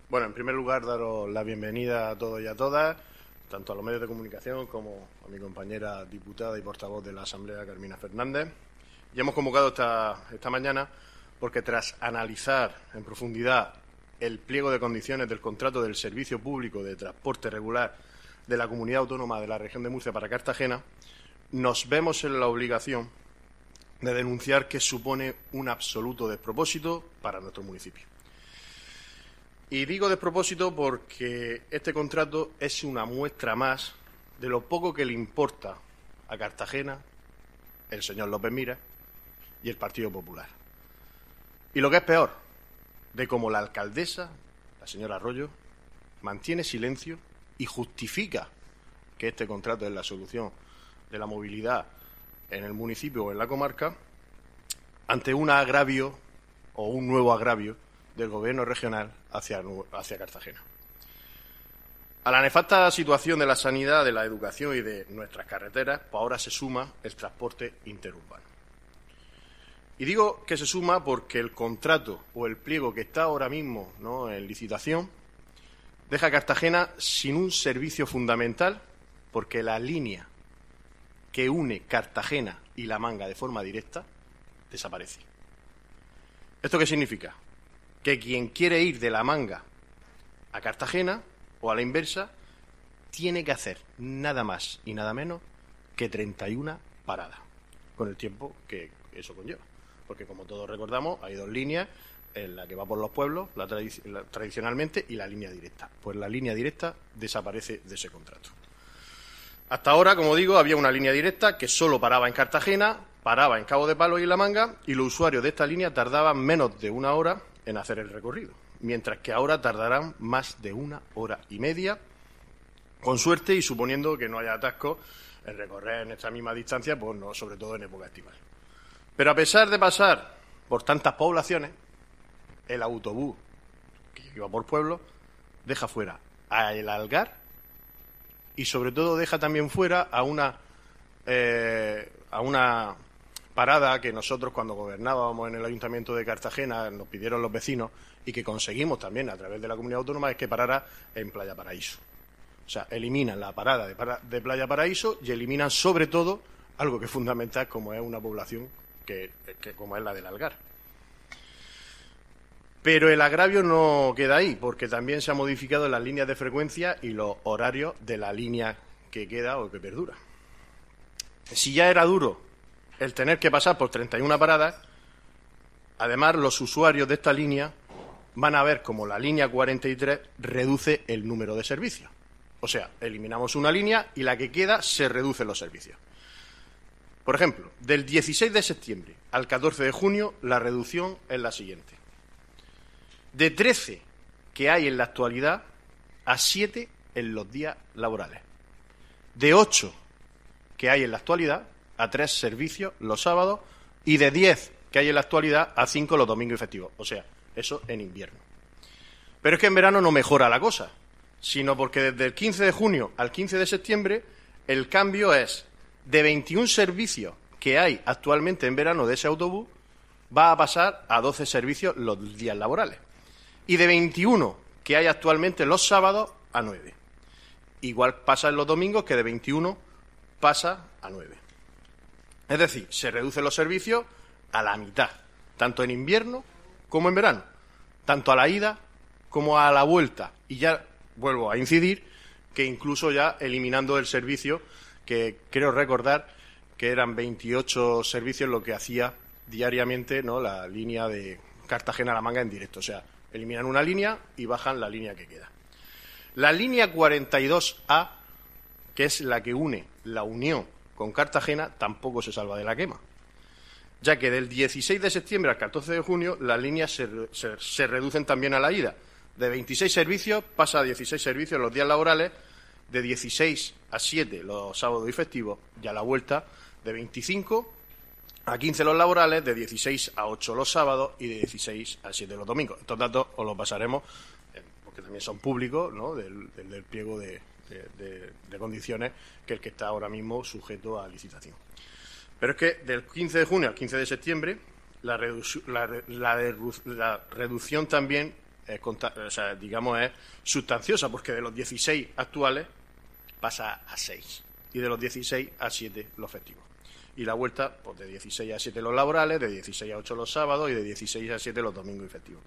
Bueno, en primer lugar, daros la bienvenida a todos y a todas, tanto a los medios de comunicación como a mi compañera diputada y portavoz de la Asamblea, Carmina Fernández. Y hemos convocado esta mañana porque, tras analizar en profundidad el pliego de condiciones del contrato del Servicio Público de Transporte Regular de la Comunidad Autónoma de la Región de Murcia para Cartagena, nos vemos en la obligación de denunciar que supone un absoluto despropósito para nuestro municipio. Y digo despropósito porque este contrato es una muestra más de lo poco que le importa a Cartagena el señor López Miras y el Partido Popular. Y lo que es peor, de cómo la alcaldesa, la señora Arroyo, mantiene silencio y justifica que este contrato es la solución de la movilidad en el municipio o en la comarca ante un agravio o un nuevo agravio del Gobierno regional hacia Cartagena. A la nefasta situación de la sanidad, de la educación y de nuestras carreteras, pues ahora se suma el transporte interurbano. Y digo que se suma porque el contrato o el pliego que está ahora mismo, ¿no?, en licitación deja a Cartagena sin un servicio fundamental, porque la línea que une Cartagena y La Manga de forma directa desaparece. ¿Esto qué significa? Que quien quiere ir de La Manga a Cartagena o a la inversa tiene que hacer nada más y nada menos que 31 paradas, con el tiempo que eso conlleva. Porque, como todos recordamos, hay dos líneas, en la que va por los pueblos tradicionalmente y la línea directa. Pues la línea directa desaparece de ese contrato. Hasta ahora, como digo, había una línea directa que solo paraba en Cartagena, paraba en Cabo de Palos y en La Manga, y los usuarios de esta línea tardaban menos de una hora en hacer el recorrido, mientras que ahora tardarán más de 1 hora y media, con suerte y suponiendo que no haya atascos en recorrer en esta misma distancia, pues no, sobre todo en época estival. Pero a pesar de pasar por tantas poblaciones, el autobús que iba por pueblo deja fuera a El Algar y sobre todo deja también fuera a una parada que nosotros, cuando gobernábamos en el Ayuntamiento de Cartagena, nos pidieron los vecinos y que conseguimos también a través de la Comunidad Autónoma, es que parara en Playa Paraíso. O sea, eliminan la parada de Playa Paraíso y eliminan sobre todo algo que es fundamental, como es una población que como es la del Algar. Pero el agravio no queda ahí, porque también se han modificado las líneas de frecuencia y los horarios de la línea que queda o que perdura. Si ya era duro el tener que pasar por 31 paradas, además los usuarios de esta línea van a ver cómo la línea 43 reduce el número de servicios. O sea, eliminamos una línea y la que queda se reducen los servicios. Por ejemplo, del 16 de septiembre al 14 de junio, la reducción es la siguiente. De 13 que hay en la actualidad, a 7 en los días laborales. De 8 que hay en la actualidad, a 3 servicios los sábados, y de 10 que hay en la actualidad, a 5 los domingos y festivos. O sea, eso en invierno. Pero es que en verano no mejora la cosa, sino porque desde el 15 de junio al 15 de septiembre el cambio es de 21 servicios que hay actualmente en verano de ese autobús, va a pasar a 12 servicios los días laborales. Y de 21 que hay actualmente los sábados, a 9. Igual pasa en los domingos, que de 21 pasa a 9. Es decir, se reducen los servicios a la mitad, tanto en invierno como en verano, tanto a la ida como a la vuelta. Y ya vuelvo a incidir que incluso ya eliminando el servicio, que creo recordar que eran 28 servicios lo que hacía diariamente, ¿no?, la línea de Cartagena a La Manga en directo. O sea, eliminan una línea y bajan la línea que queda. La línea 42A, que es la que une la Unión con Cartagena, tampoco se salva de la quema, ya que del 16 de septiembre al 14 de junio las líneas se reducen también a la ida. De 26 servicios pasa a 16 servicios los días laborales, de 16 a 7 los sábados y festivos, y a la vuelta de 25 a 15 los laborales, de 16 a 8 los sábados y de 16 a 7 los domingos. Estos datos os los pasaremos, porque también son públicos, ¿no?, del pliego de condiciones, que es el que está ahora mismo sujeto a licitación. Pero es que del 15 de junio al 15 de septiembre la reducción también es sustanciosa, porque de los 16 actuales pasa a 6 y de los 16 a 7 los festivos. Y la vuelta, pues de 16 a 7 los laborales, de 16 a 8 los sábados y de 16 a 7 los domingos y festivos.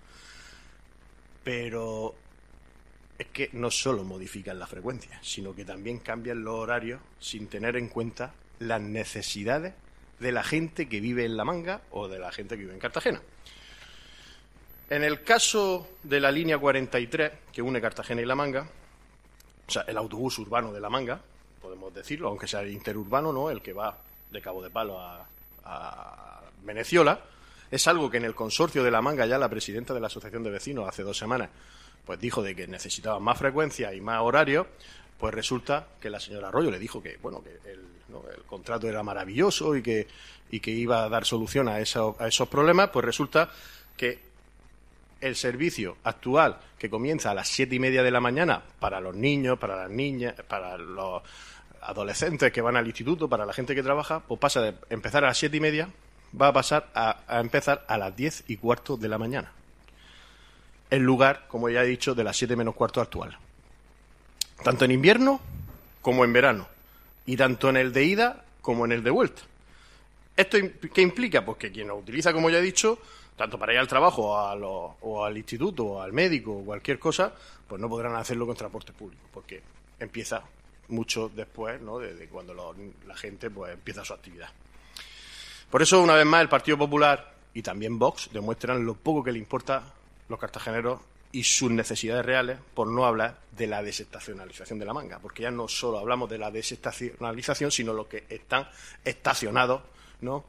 Pero es que no solo modifican la frecuencia, sino que también cambian los horarios sin tener en cuenta las necesidades de la gente que vive en La Manga o de la gente que vive en Cartagena. En el caso de la línea 43, que une Cartagena y La Manga, o sea, el autobús urbano de La Manga, podemos decirlo, aunque sea el interurbano, ¿no?, el que va de Cabo de Palo a Veneciola, es algo que en el consorcio de La Manga ya la presidenta de la Asociación de Vecinos hace 2 semanas pues dijo de que necesitaban más frecuencia y más horario. Pues resulta que la señora Arroyo le dijo que bueno, que el contrato era maravilloso y que iba a dar solución a esos problemas. Pues resulta que el servicio actual, que comienza a las 7:30 de la mañana para los niños, para las niñas, para los adolescentes que van al instituto, para la gente que trabaja, pues pasa de empezar a las 7:30, va a pasar a empezar a las 10:15 de la mañana, en lugar, como ya he dicho, de las 7 menos cuarto actual. Tanto en invierno como en verano, y tanto en el de ida como en el de vuelta. ¿Esto qué implica? Pues que quien lo utiliza, como ya he dicho, tanto para ir al trabajo o al instituto o al médico o cualquier cosa, pues no podrán hacerlo con transporte público, porque empieza mucho después, ¿no?, de cuando la gente pues empieza su actividad. Por eso, una vez más, el Partido Popular y también Vox demuestran lo poco que le importa a los cartageneros y sus necesidades reales, por no hablar de la desestacionalización de La Manga, porque ya no solo hablamos de la desestacionalización, sino los que están estacionados, ¿no?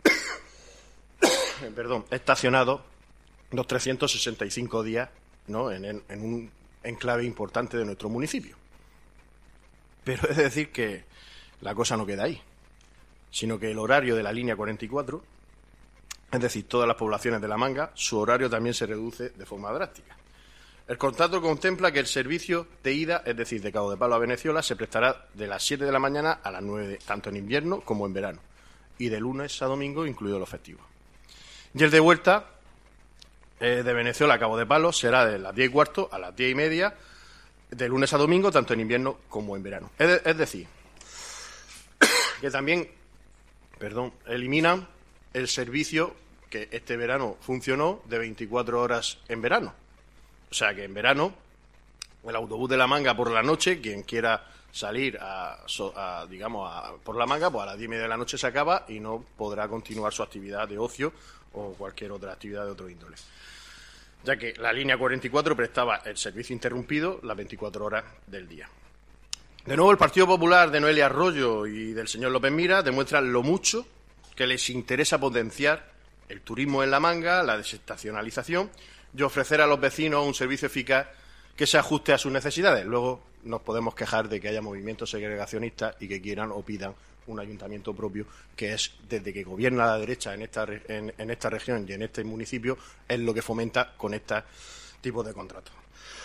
Estacionados los 365 días, ¿no?, en un enclave importante de nuestro municipio. Pero es decir que la cosa no queda ahí, sino que el horario de la línea 44, es decir, todas las poblaciones de La Manga, su horario también se reduce de forma drástica. El contrato contempla que el servicio de ida, es decir, de Cabo de Palo a Veneciola, se prestará de las 7 de la mañana a las 9, tanto en invierno como en verano, y de lunes a domingo, incluidos los festivos. Y el de vuelta, de Veneciola a Cabo de Palo, será de las 10:15 a las 10:30, de lunes a domingo, tanto en invierno como en verano. Es decir, que también, eliminan el servicio que este verano funcionó de 24 horas en verano. O sea que en verano, el autobús de La Manga por la noche, quien quiera salir por La Manga, pues a las 10:30 de la noche se acaba y no podrá continuar su actividad de ocio o cualquier otra actividad de otro índole. Ya que la línea 44 prestaba el servicio interrumpido las 24 horas del día. De nuevo, el Partido Popular de Noelia Arroyo y del señor López Mira demuestran lo mucho que les interesa potenciar el turismo en La Manga, la desestacionalización y ofrecer a los vecinos un servicio eficaz que se ajuste a sus necesidades. Luego nos podemos quejar de que haya movimientos segregacionistas y que quieran o pidan un ayuntamiento propio, que es, desde que gobierna la derecha en esta región y en este municipio, es lo que fomenta con este tipo de contratos.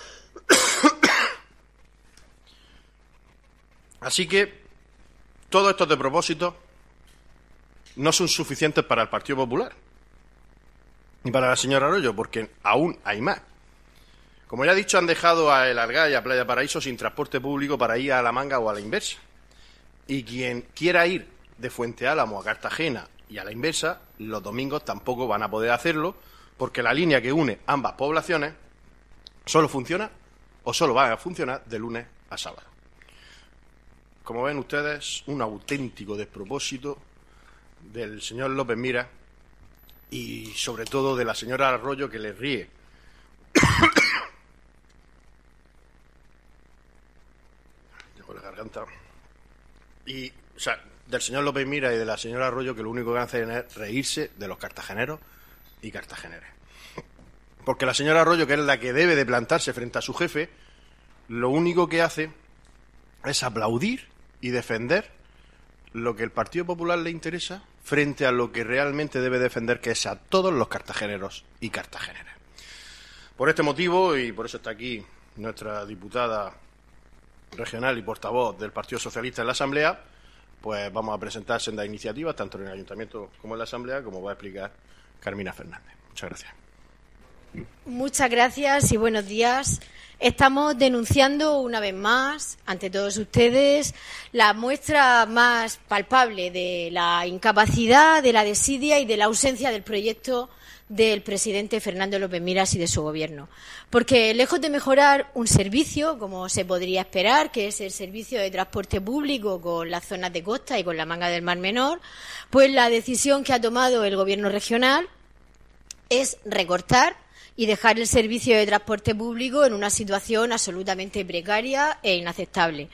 Así que todos estos de propósitos no son suficientes para el Partido Popular ni para la señora Arroyo, porque aún hay más. Como ya he dicho, han dejado a El Algar y a Playa Paraíso sin transporte público para ir a La Manga o a la inversa. Y quien quiera ir de Fuente Álamo a Cartagena y a la inversa, los domingos tampoco van a poder hacerlo, porque la línea que une ambas poblaciones solo funciona o solo va a funcionar de lunes a sábado. Como ven ustedes, un auténtico despropósito del señor López Mira y sobre todo de la señora Arroyo, que le ríe. Tengo la garganta. Y, o sea, del señor López Mira y de la señora Arroyo, que lo único que hacen es reírse de los cartageneros y cartageneras. Porque la señora Arroyo, que es la que debe de plantarse frente a su jefe, lo único que hace es aplaudir y defender lo que el Partido Popular le interesa frente a lo que realmente debe defender, que es a todos los cartageneros y cartageneras. Por este motivo, y por eso está aquí nuestra diputada regional y portavoz del Partido Socialista en la Asamblea, pues vamos a presentar sendas iniciativas, tanto en el Ayuntamiento como en la Asamblea, como va a explicar Carmina Fernández. Muchas gracias. Muchas gracias y buenos días. Estamos denunciando una vez más ante todos ustedes la muestra más palpable de la incapacidad, de la desidia y de la ausencia del proyecto del presidente Fernando López Miras y de su gobierno. Porque lejos de mejorar un servicio, como se podría esperar, que es el servicio de transporte público con las zonas de costa y con la Manga del Mar Menor, pues la decisión que ha tomado el gobierno regional es recortar y dejar el servicio de transporte público en una situación absolutamente precaria e inaceptable.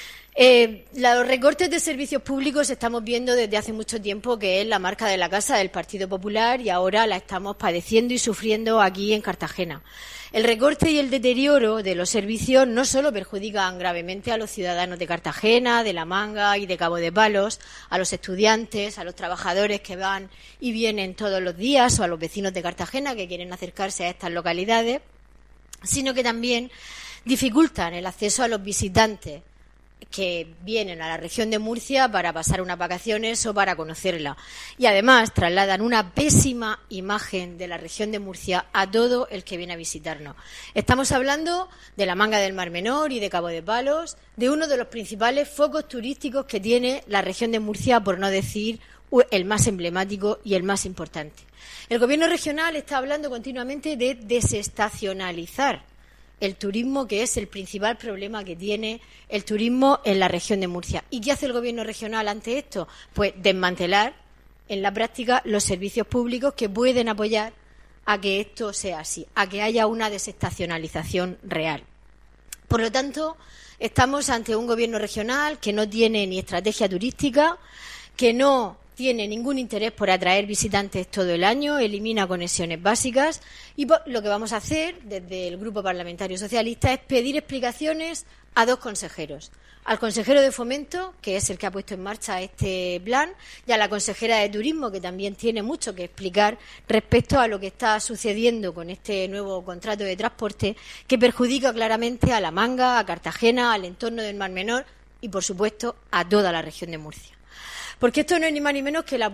Los recortes de servicios públicos estamos viendo desde hace mucho tiempo que es la marca de la casa del Partido Popular y ahora la estamos padeciendo y sufriendo aquí en Cartagena. El recorte y el deterioro de los servicios no solo perjudican gravemente a los ciudadanos de Cartagena, de La Manga y de Cabo de Palos, a los estudiantes, a los trabajadores que van y vienen todos los días o a los vecinos de Cartagena que quieren acercarse a estas localidades, sino que también dificultan el acceso a los visitantes que vienen a la región de Murcia para pasar unas vacaciones o para conocerla. Y además trasladan una pésima imagen de la región de Murcia a todo el que viene a visitarnos. Estamos hablando de la Manga del Mar Menor y de Cabo de Palos, de uno de los principales focos turísticos que tiene la región de Murcia, por no decir el más emblemático y el más importante. El Gobierno regional está hablando continuamente de desestacionalizar el turismo, que es el principal problema que tiene el turismo en la región de Murcia. ¿Y qué hace el Gobierno regional ante esto? Pues desmantelar en la práctica los servicios públicos que pueden apoyar a que esto sea así, a que haya una desestacionalización real. Por lo tanto, estamos ante un Gobierno regional que no tiene ni estrategia turística, que no tiene ningún interés por atraer visitantes todo el año, elimina conexiones básicas y lo que vamos a hacer desde el Grupo Parlamentario Socialista es pedir explicaciones a dos consejeros. Al consejero de Fomento, que es el que ha puesto en marcha este plan, y a la consejera de Turismo, que también tiene mucho que explicar respecto a lo que está sucediendo con este nuevo contrato de transporte que perjudica claramente a La Manga, a Cartagena, al entorno del Mar Menor y, por supuesto, a toda la región de Murcia. Porque esto no es ni más ni menos que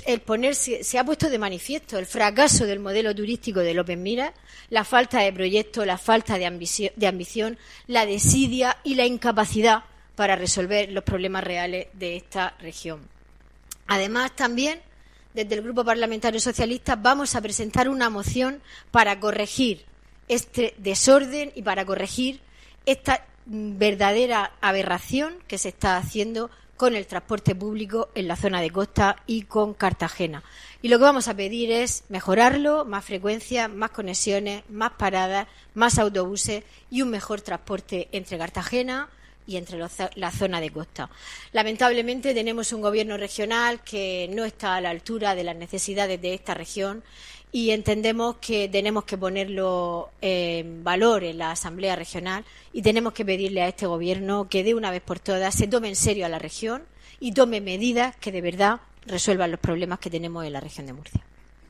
se ha puesto de manifiesto el fracaso del modelo turístico de López Miras, la falta de proyecto, la falta de ambición, la desidia y la incapacidad para resolver los problemas reales de esta región. Además, también, desde el Grupo Parlamentario Socialista, vamos a presentar una moción para corregir este desorden y para corregir esta verdadera aberración que se está haciendo con el transporte público en la zona de costa y con Cartagena. Y lo que vamos a pedir es mejorarlo, más frecuencia, más conexiones, más paradas, más autobuses y un mejor transporte entre Cartagena y entre la zona de costa. Lamentablemente tenemos un gobierno regional que no está a la altura de las necesidades de esta región y entendemos que tenemos que ponerlo en valor en la Asamblea Regional y tenemos que pedirle a este Gobierno que de una vez por todas se tome en serio a la región y tome medidas que de verdad resuelvan los problemas que tenemos en la región de Murcia.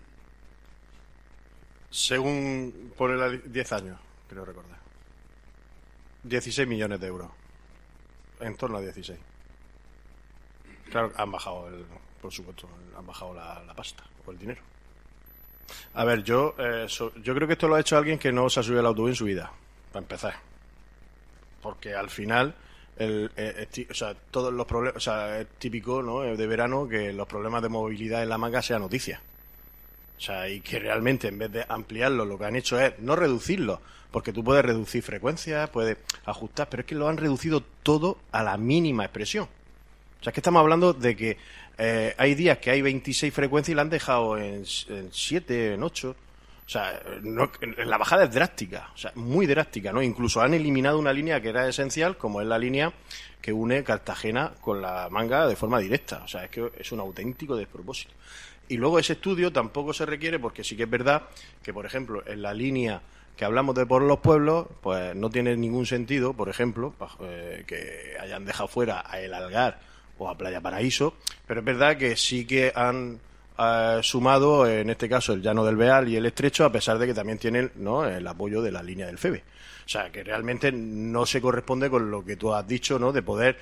Según pone 10 años, creo recordar, 16 millones de euros, en torno a 16. Claro, han bajado, por supuesto, han bajado la pasta o el dinero. A ver, yo creo que esto lo ha hecho alguien que no se ha subido al autobús en su vida, para empezar. Porque al final, todos los problemas, es típico, ¿no?, de verano que los problemas de movilidad en La Manga sean noticia. Y que realmente en vez de ampliarlo, lo que han hecho es no reducirlo, porque tú puedes reducir frecuencias, puedes ajustar, pero es que lo han reducido todo a la mínima expresión. Es que estamos hablando de que hay días que hay 26 frecuencias y la han dejado en 7, en 8. La bajada es drástica, muy drástica, ¿no? Incluso han eliminado una línea que era esencial, como es la línea que une Cartagena con La Manga de forma directa. Es que es un auténtico despropósito. Y luego ese estudio tampoco se requiere porque sí que es verdad que, por ejemplo, en la línea que hablamos de por los pueblos, pues no tiene ningún sentido, por ejemplo, que hayan dejado fuera a El Algar o a Playa Paraíso, pero es verdad que sí que han sumado, en este caso, el Llano del Beal y el Estrecho, a pesar de que también tienen, ¿no?, el apoyo de la línea del FEBE. Que realmente no se corresponde con lo que tú has dicho, ¿no?, de poder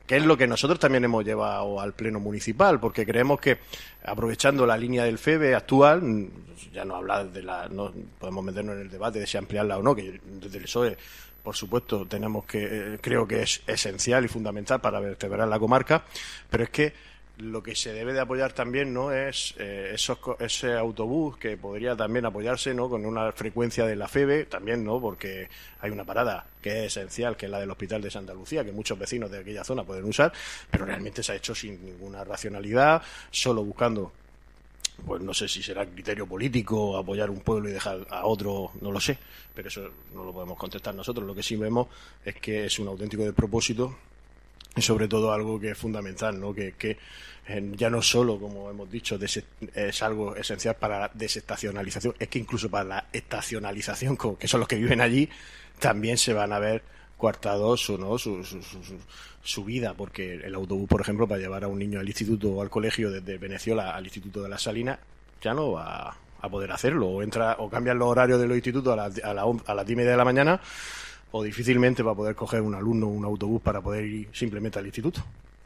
que es lo que nosotros también hemos llevado al Pleno Municipal, porque creemos que, aprovechando la línea del FEBE actual, ya no hablar no podemos meternos en el debate de si ampliarla o no, que desde el PSOE, por supuesto, creo que es esencial y fundamental para vertebrar la comarca, pero es que lo que se debe de apoyar también no es ese autobús que podría también apoyarse, ¿no?, con una frecuencia de la FEBE también, ¿no?, porque hay una parada que es esencial, que es la del Hospital de Santa Lucía, que muchos vecinos de aquella zona pueden usar, pero realmente se ha hecho sin ninguna racionalidad, solo buscando, pues no sé si será criterio político apoyar un pueblo y dejar a otro, no lo sé, pero eso no lo podemos contestar nosotros. Lo que sí vemos es que es un auténtico despropósito y sobre todo algo que es fundamental, ¿no?, que ya no solo, como hemos dicho, es algo esencial para la desestacionalización, es que incluso para la estacionalización, que son los que viven allí, también se van a ver coartados, ¿no?, su vida, porque el autobús, por ejemplo, para llevar a un niño al instituto o al colegio desde Veneciola al Instituto de las Salinas, ya no va a poder hacerlo, o cambian los horarios de los institutos a las 10:30 de la mañana, o difícilmente va a poder coger un alumno un autobús para poder ir simplemente al instituto.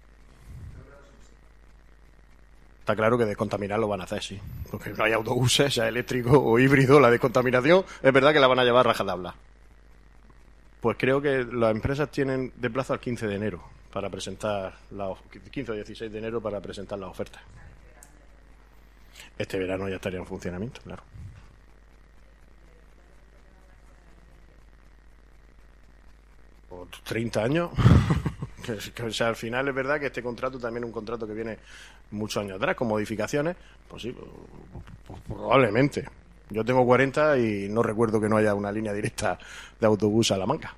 Está claro que descontaminar lo van a hacer, sí, porque no hay autobuses, sea eléctrico o híbrido, la descontaminación es verdad que la van a llevar rajatabla. Pues creo que las empresas tienen de plazo al 15 de enero para presentar 15 o 16 de enero para presentar las ofertas. Este verano ya estaría en funcionamiento, claro. Por 30 años. O sea, al final es verdad que este contrato también es un contrato que viene muchos años atrás, con modificaciones. Pues sí, pues probablemente. Yo tengo 40 y no recuerdo que no haya una línea directa de autobús a La Manga.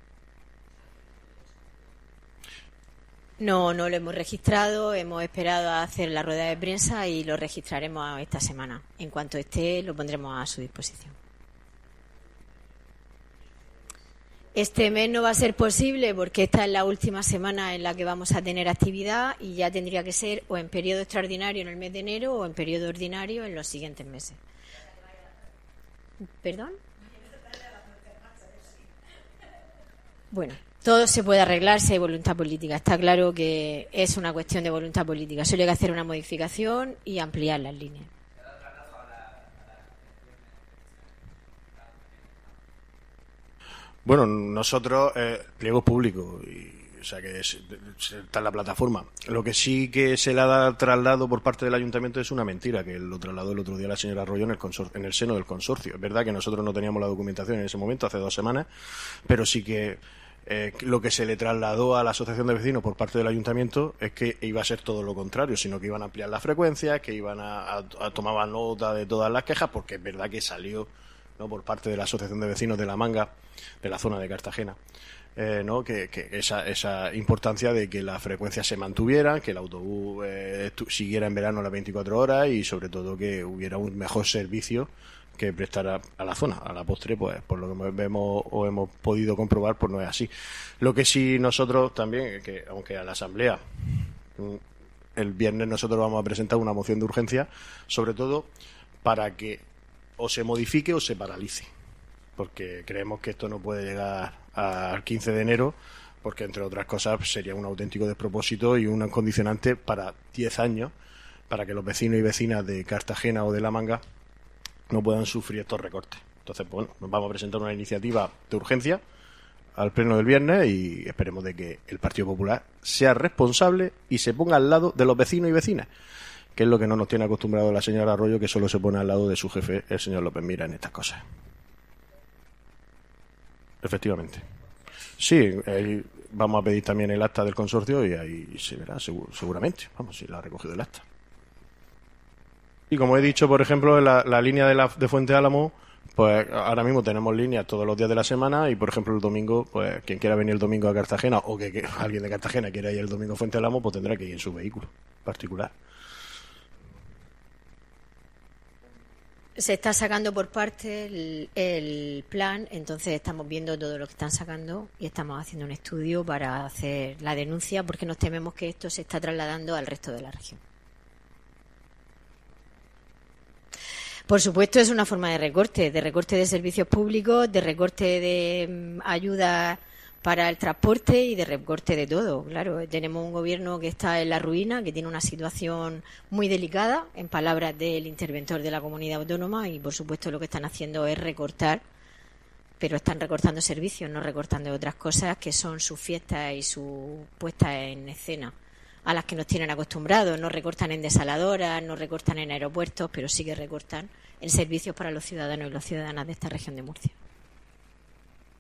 No lo hemos registrado, hemos esperado a hacer la rueda de prensa y lo registraremos esta semana. En cuanto esté, lo pondremos a su disposición. Este mes no va a ser posible porque esta es la última semana en la que vamos a tener actividad y ya tendría que ser o en periodo extraordinario en el mes de enero o en periodo ordinario en los siguientes meses. ¿Perdón? Bueno, todo se puede arreglar si hay voluntad política. Está claro que es una cuestión de voluntad política. Solo hay que hacer una modificación y ampliar las líneas. Bueno, nosotros, pliegos públicos, o sea que está en la plataforma. Lo que sí que se le ha dado traslado por parte del ayuntamiento es una mentira, que lo trasladó el otro día la señora Arroyo en el seno del consorcio. Es verdad que nosotros no teníamos la documentación en ese momento, hace 2 semanas, pero sí que lo que se le trasladó a la asociación de vecinos por parte del ayuntamiento es que iba a ser todo lo contrario, sino que iban a ampliar las frecuencias, que iban a tomar nota de todas las quejas, porque es verdad que salió, ¿no?, por parte de la asociación de vecinos de La Manga, de la zona de Cartagena, ¿no?, que esa importancia de que las frecuencias se mantuvieran, que el autobús siguiera en verano las 24 horas y sobre todo que hubiera un mejor servicio que prestara a la zona. A la postre, pues por lo que vemos o hemos podido comprobar, pues no es así. Lo que sí nosotros también, que aunque a la asamblea el viernes nosotros vamos a presentar una moción de urgencia, sobre todo para que o se modifique o se paralice, porque creemos que esto no puede llegar al 15 de enero, porque entre otras cosas sería un auténtico despropósito y un condicionante para 10 años, para que los vecinos y vecinas de Cartagena o de La Manga no puedan sufrir estos recortes. Entonces, bueno, nos vamos a presentar una iniciativa de urgencia al pleno del viernes y esperemos de que el Partido Popular sea responsable y se ponga al lado de los vecinos y vecinas, que es lo que no nos tiene acostumbrado la señora Arroyo, que solo se pone al lado de su jefe, el señor López Mira, en estas cosas. Efectivamente. Sí, vamos a pedir también el acta del consorcio y ahí se verá seguramente. Vamos, si la ha recogido el acta. Y como he dicho, por ejemplo, la línea de Fuente Álamo, pues ahora mismo tenemos líneas todos los días de la semana y, por ejemplo, el domingo, pues quien quiera venir el domingo a Cartagena o que alguien de Cartagena quiera ir el domingo a Fuente Álamo, pues tendrá que ir en su vehículo particular. Se está sacando por parte el plan, entonces estamos viendo todo lo que están sacando y estamos haciendo un estudio para hacer la denuncia porque nos tememos que esto se está trasladando al resto de la región. Por supuesto, es una forma de recorte de servicios públicos, de recorte de ayudas para el transporte y de recorte de todo. Claro, tenemos un gobierno que está en la ruina, que tiene una situación muy delicada, en palabras del interventor de la comunidad autónoma, y por supuesto lo que están haciendo es recortar, pero están recortando servicios, no recortando otras cosas que son sus fiestas y sus puestas en escena, a las que nos tienen acostumbrados. No recortan en desaladoras, no recortan en aeropuertos, pero sí que recortan en servicios para los ciudadanos y las ciudadanas de esta región de Murcia.